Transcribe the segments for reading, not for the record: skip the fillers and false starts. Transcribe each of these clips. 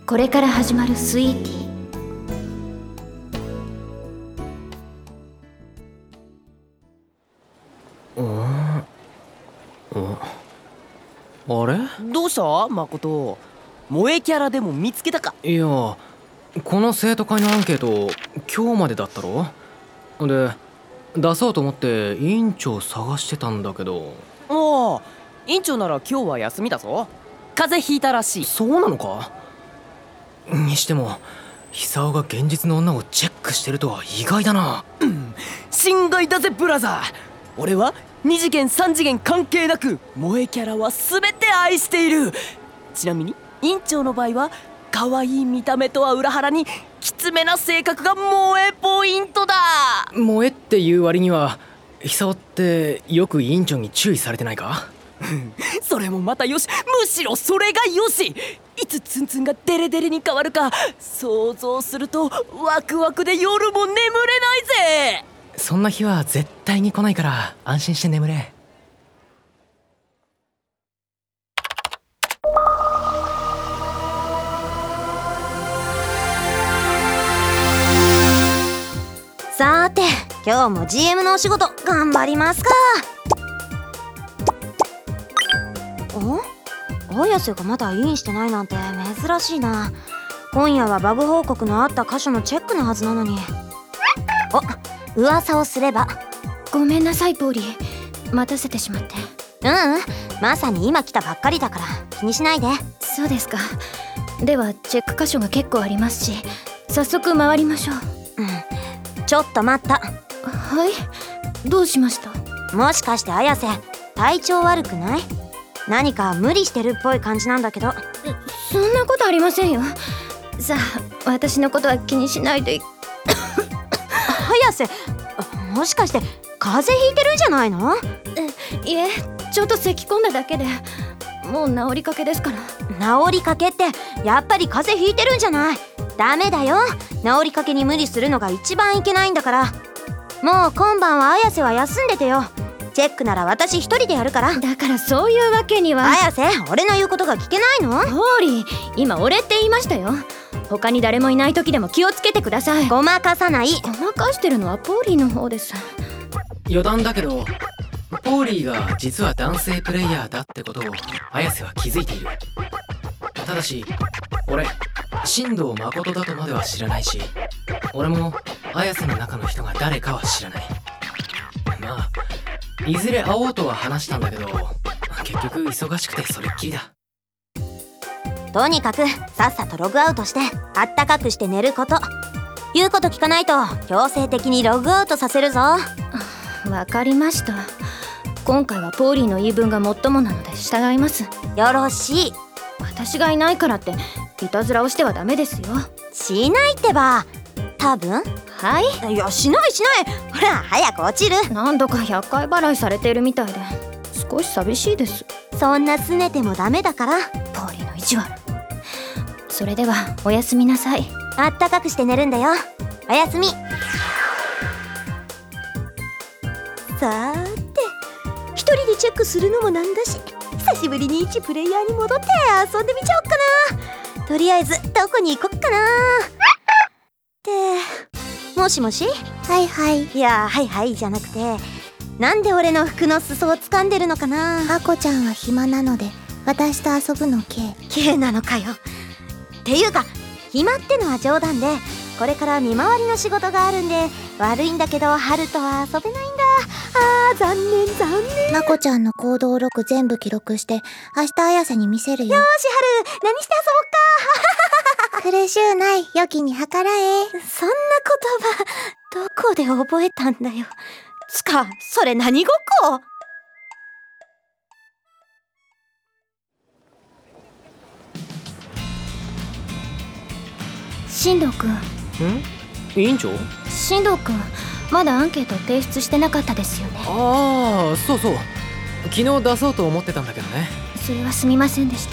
これから始まるスイーティー。あれ？ どうした誠？萌えキャラでも見つけたか？ いや、この生徒会のアンケート今日までだったろ。で出そうと思って委員長探してたんだけど。 ああ、委員長なら今日は休みだぞ。風邪ひいたらしい。 そうなのか？にしても久男が現実の女をチェックしてるとは意外だな。 心外だぜブラザー。俺は2次元3次元関係なく萌えキャラは全て愛している。ちなみに委員長の場合は可愛い見た目とは裏腹にきつめな性格が萌えポイントだ。 萌えっていう割には久男ってよく委員長に注意されてないか？ それもまたよし、むしろそれがよし。いつツンツンがデレデレに変わるか想像するとワクワクで夜も眠れないぜ。 そんな日は絶対に来ないから安心して眠れ。 さーて、今日も GM のお仕事頑張りますか。綾瀬がまだインしてないなんて珍しいな。今夜はバグ報告のあった箇所のチェックのはずなのに。噂をすれば。 ごめんなさいポーリー、待たせてしまって。 まさに今来たばっかりだから気にしないで。 そうですか。ではチェック箇所が結構ありますし、早速回りましょう。 ちょっと待った。 はい、どうしました？ もしかして綾瀬体調悪くない？何か無理してるっぽい感じなんだけど。 そんなことありませんよ。さあ、私のことは気にしないで。 綾瀬、もしかして風邪ひいてるんじゃないの？ いえ、ちょっと咳込んだだけで、もう治りかけですから。 治りかけってやっぱり風邪ひいてるんじゃない？ダメだよ、治りかけに無理するのが一番いけないんだから。もう今晩は綾瀬は休んでてよ。チェックなら私一人でやるから。 だからそういうわけには。 綾瀬、俺の言うことが聞けないの？ ポーリー、今俺って言いましたよ。他に誰もいない時でも気をつけてください。 ごまかさない。 ごまかしてるのはポーリーの方です。 余談だけどポーリーが実は男性プレイヤーだってことを綾瀬は気づいている。ただし俺新藤誠だとまでは知らないし、俺も綾瀬の中の人が誰かは知らない。まあいずれ会おうとは話したんだけど、結局忙しくてそれっきりだ。 とにかくさっさとログアウトしてあったかくして寝ること。言うこと聞かないと強制的にログアウトさせるぞ。 わかりました。今回はポーリーの言い分が最もなので従います。 よろしい。 私がいないからっていたずらをしてはダメですよ。 しないってば。多分。 はい。 いや、しないしない。ほら早く落ちる。 何度か100回払いされているみたいで少し寂しいです。 そんな拗ねてもダメだから。 ポーリーの意地悪。それではおやすみなさい。 あったかくして寝るんだよ。おやすみ。さーて、一人でチェックするのもなんだし、久しぶりに一プレイヤーに戻って遊んでみちゃおっかな。とりあえずどこに行こっかな。ってもしもし。はいはい。いや、はいはいじゃなくて、なんで俺の服の裾を掴んでるのかな。 あこちゃんは暇なので私と遊ぶの K なのかよ。っていうか暇ってのは冗談で、これから見回りの仕事があるんで悪いんだけど春とは遊べないんだ。残念残念。 まこちゃんの行動録全部記録して明日綾瀬に見せるよ。 よし春、何して遊ぼっか。 苦しゅうない、良きに計らえ。 そんな言葉どこで覚えたんだよ。つかそれ何ごっこ？ 進藤くん。 委員長？ 進藤くん、まだアンケート提出してなかったですよね。 ああ、そうそう。昨日出そうと思ってたんだけどね。 それはすみませんでした。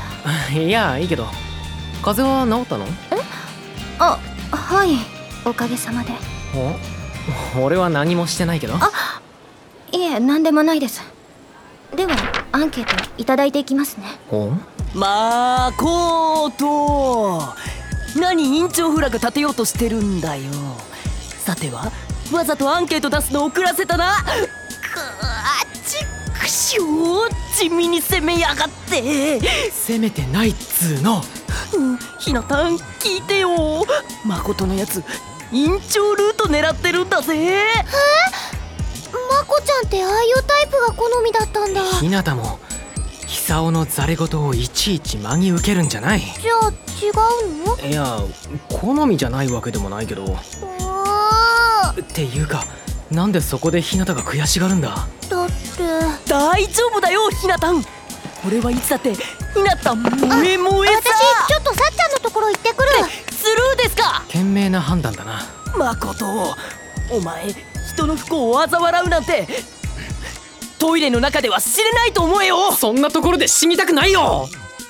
いや、いいけど。風邪は治ったの？ はい、おかげさまで。 俺は何もしてないけど。 いえ、何でもないです。ではアンケートいただいていきますね。 まあこーと何院長フラグ立てようとしてるんだよ。さてはわざとアンケート出すの遅らせたな。ちくしょう、地味に攻めやがって。 攻めてないっつーの。 ひなたん聞いてよ。誠のやつ院長ルート狙ってるんだぜ。 まこちゃんってああいうタイプが好みだったんだ。 ひなたも久男のザレ言をいちいち真に受けるんじゃない。 じゃあ違うの？ いや好みじゃないわけでもないけど。っていうかなんでそこでひなたが悔しがるんだ。 だって大丈夫だよひなたん。俺はいつだってひなた萌え萌えさ。 私ちょっとさっちゃんのところ行ってくる。 スルーですか。 賢明な判断だな。 誠、お前人の不幸を嘲笑うなんてトイレの中では知れないと思えよ。 そんなところで死にたくないよ。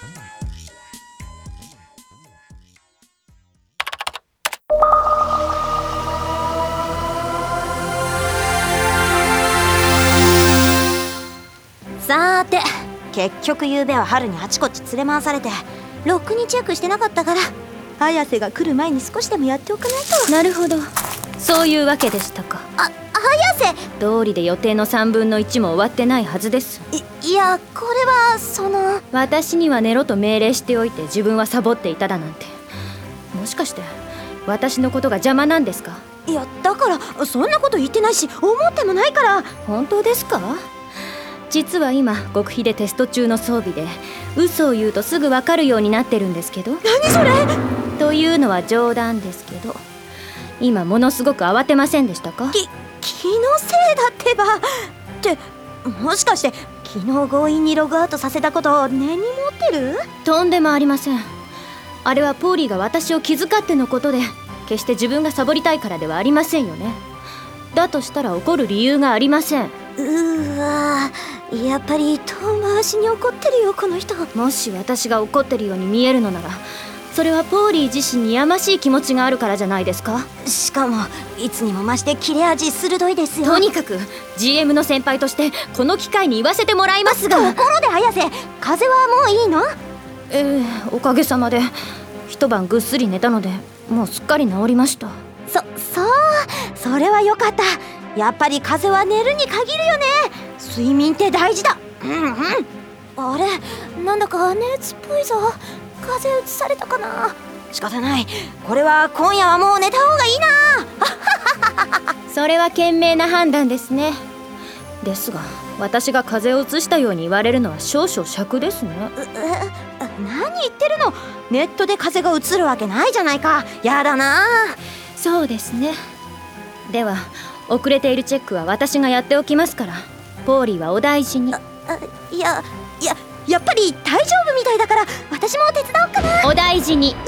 さーて、結局ゆうべは春にあちこち連れ回されてろくにチェックしてなかったから、綾瀬が来る前に少しでもやっておかないと。 なるほど、そういうわけでしたか。 綾瀬、 道理で予定の3分の1も終わってないはずです。 いやこれはその、 私には寝ろと命令しておいて自分はサボっていただなんて、もしかして私のことが邪魔なんですか？ いやだからそんなこと言ってないし思ってもないから。 本当ですか？実は今極秘でテスト中の装備で嘘を言うとすぐ分かるようになってるんですけど。 何それ？ というのは冗談ですけど、今ものすごく慌てませんでしたか？ 気のせいだってば。ってもしかして昨日強引にログアウトさせたことを根に持ってる？ とんでもありません。あれはポーリーが私を気遣ってのことで、決して自分がサボりたいからではありませんよね。だとしたら怒る理由がありません。 わー、やっぱり遠回しに怒ってるよこの人。 もし私が怒ってるように見えるのなら、それはポーリー自身にやましい気持ちがあるからじゃないですか。 しかもいつにも増して切れ味鋭いですよ。 とにかく GM の先輩としてこの機会に言わせてもらいますが。 ところで綾瀬、風邪はもういいの？ おかげさまで一晩ぐっすり寝たのでもうすっかり治りました。 それはよかった。やっぱり風邪は寝るに限るよね。睡眠って大事だ。あれ、なんだか熱っぽいぞ。風邪うつされたかな。仕方ない、これは今夜はもう寝た方がいいな。 それは賢明な判断ですね。ですが私が風邪をうつしたように言われるのは少々癪ですね。 何言ってるの。ネットで風邪がうつるわけないじゃないか。やだな。 そうですね。では遅れているチェックは私がやっておきますから、ポーリーはお大事に。 やっぱり大丈夫みたいだから私も手伝おうかな。 お大事に。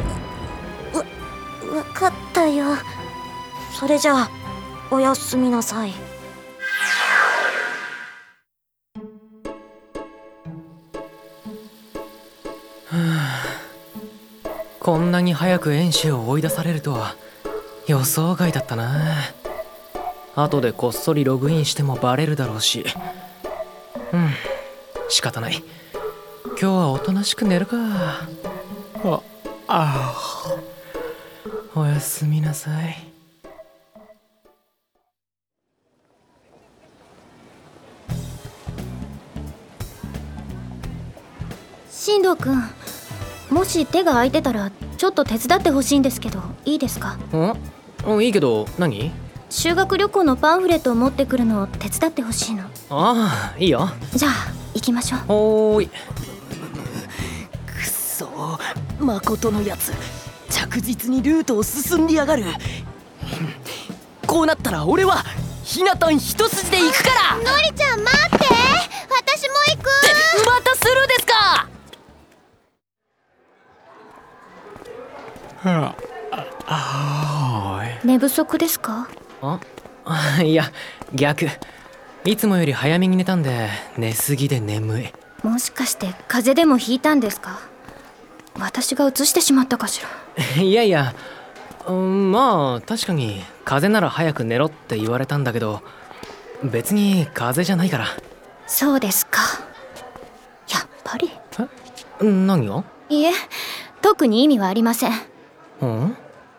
わかったよ。それじゃあおやすみなさい。 こんなに早く遠州を追い出されるとは予想外だったな。後でこっそりログインしてもバレるだろうし、仕方ない。今日はおとなしく寝るか。おやすみなさい。 進藤君、もし手が空いてたらちょっと手伝ってほしいんですけど、いいですか？ いいけど何？ 修学旅行のパンフレットを持ってくるのを手伝ってほしいの。 ああ、いいよ。 じゃあ行きましょう。 ほーい。 くそ、誠のやつ着実にルートを進んでやがる。こうなったら俺はひなたん一筋で行くから。 のりちゃん待って、私も行く。 またスルーですか？ 寝不足ですか？ いや逆、いつもより早めに寝たんで寝すぎで眠い。 もしかして風邪でもひいたんですか？私がうつしてしまったかしら。 いや、まあ確かに風邪なら早く寝ろって言われたんだけど、別に風邪じゃないから。 そうですか。やっぱり。 何が？ いえ、特に意味はありません。 ん？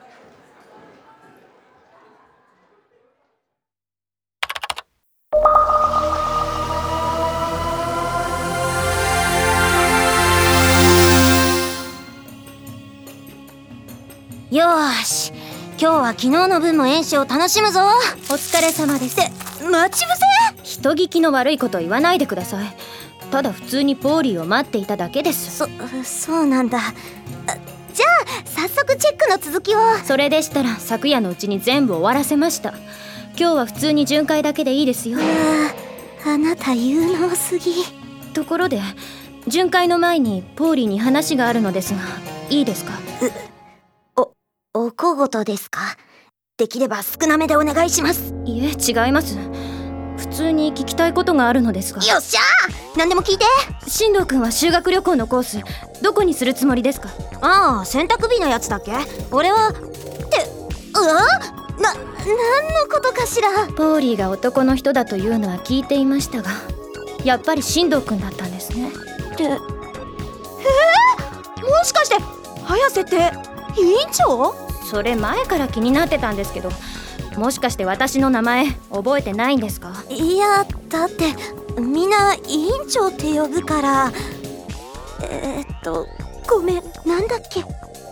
よーし、今日は昨日の分の演習を楽しむぞ。 お疲れ様です。 待ち伏せ？ 人聞きの悪いこと言わないでください。ただ普通にポーリーを待っていただけです。 そうなんだ。じゃあ早速チェックの続きを。 それでしたら昨夜のうちに全部終わらせました。今日は普通に巡回だけでいいですよ。 あなた有能すぎ。 ところで巡回の前にポーリーに話があるのですが、いいですか？ お小言ですか？できれば少なめでお願いします。 いえ、違います。普通に聞きたいことがあるのですが。 よっしゃー、何でも聞いて。 進藤君は修学旅行のコースどこにするつもりですか？ ああ、洗濯日のやつだっけ？俺は何のことかしら。 ポーリーが男の人だというのは聞いていましたが、やっぱり進藤君だったんですね。 もしかして早瀬って委員長？ それ前から気になってたんですけど、もしかして私の名前覚えてないんですか？ いや、だってみんな委員長って呼ぶから。ごめん、なんだっけ？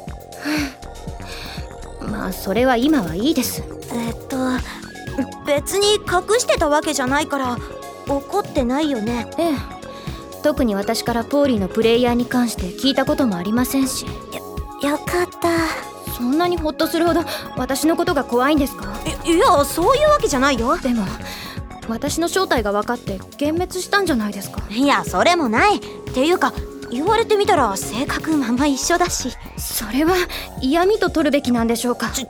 まあそれは今はいいです。 別に隠してたわけじゃないから怒ってないよね。 ええ、特に私からポーリーのプレイヤーに関して聞いたこともありませんし。 よかった。 そんなにホッとするほど私のことが怖いんですか？ いや、そういうわけじゃないよ。 でも私の正体が分かって幻滅したんじゃないですか？ いや、それもない。っていうか言われてみたら性格まんま一緒だし。 それは嫌味と取るべきなんでしょうか？ 違うって。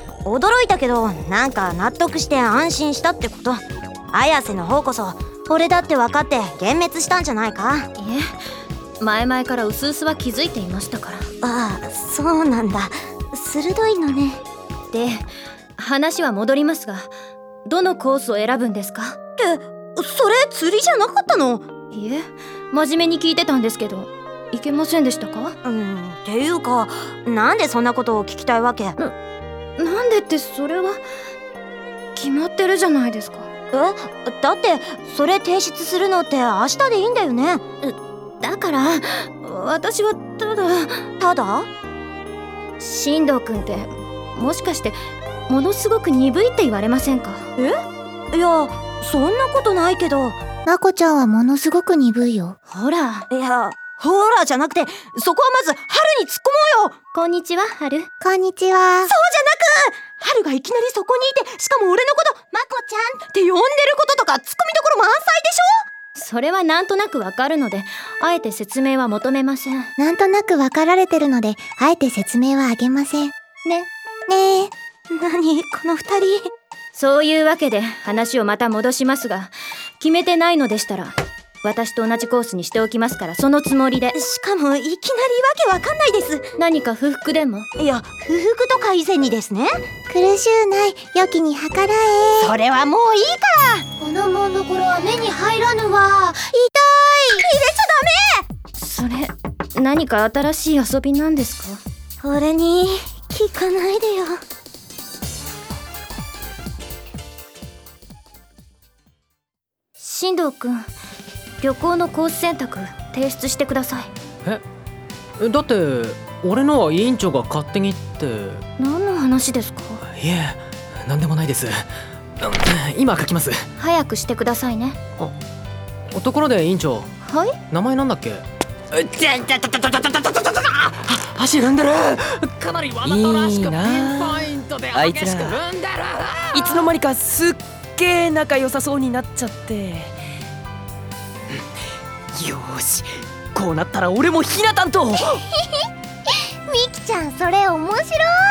驚いたけどなんか納得して安心したってこと。綾瀬の方こそ俺だって分かって幻滅したんじゃないか？ いえ、前々からうすうすは気づいていましたから。 ああ、そうなんだ。鋭いのね。 で、話は戻りますが、どのコースを選ぶんですか？ って、それ釣りじゃなかったの？ いえ、真面目に聞いてたんですけど、いけませんでしたか？ っていうか、なんでそんなことを聞きたいわけ？ なんでって、それは決まってるじゃないですか。 だってそれ提出するのって明日でいいんだよね。 だから私はただ進藤君ってもしかしてものすごく鈍いって言われませんか？ いや、そんなことないけど。 まこちゃんはものすごく鈍いよ。 ほら。 いや、ほらじゃなくて、そこはまず春に突っ込もうよ。 こんにちは、春。 こんにちは。 そうじゃなく、春がいきなりそこにいて、しかも俺のことまこちゃんって呼んでることとかツッコミどころ満載でしょ。 それはなんとなくわかるので、あえて説明は求めません。 なんとなくわかられてるので、あえて説明はあげません。ねえ。 何この二人。 そういうわけで話をまた戻しますが、決めてないのでしたら私と同じコースにしておきますから、そのつもりで。 しかもいきなりわけわかんないです。 何か不服でも？ いや、不服とか以前にですね。 苦しゅうない、良きに計らえ。 それはもういいから。 このもんどころは目に入らぬわ。痛い。入れちゃそれ何か新しい遊びなんですか？ ダメ。俺に聞かないでよ。 進藤君、旅行のコース選択提出してください。 だって俺のは委員長が勝手にって。 何の話ですか？ いえ、何でもないです。今書きます。 早くしてくださいね。 ところで委員長、 はい？ 名前なんだっけ？足踏んでる。かなりわざとらしくピンポイントで激しく踏んでる。 いつの間にかすっげー仲良さそうになっちゃって。よーし、こうなったら俺もひなたんと。 みきちゃん、それ面白い。